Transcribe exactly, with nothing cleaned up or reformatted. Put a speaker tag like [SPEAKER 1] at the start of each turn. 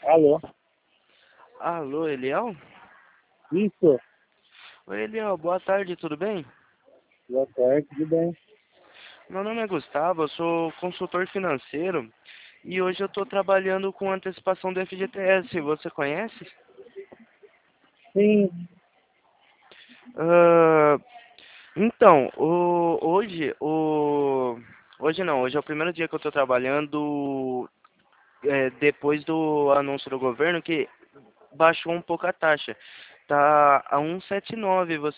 [SPEAKER 1] Alô?
[SPEAKER 2] Alô, Eliel?
[SPEAKER 1] Isso?
[SPEAKER 2] Oi, Eliel, boa tarde, tudo bem?
[SPEAKER 1] Boa tarde, tudo bem?
[SPEAKER 2] Meu nome é Gustavo, eu sou consultor financeiro e hoje eu estou trabalhando com antecipação do F G T S, você conhece?
[SPEAKER 1] Sim,
[SPEAKER 2] Ah, então, o- hoje, o, hoje não, hoje é o primeiro dia que eu estou trabalhando é, depois do anúncio do governo que baixou um pouco a taxa. Tá a cento e setenta e nove.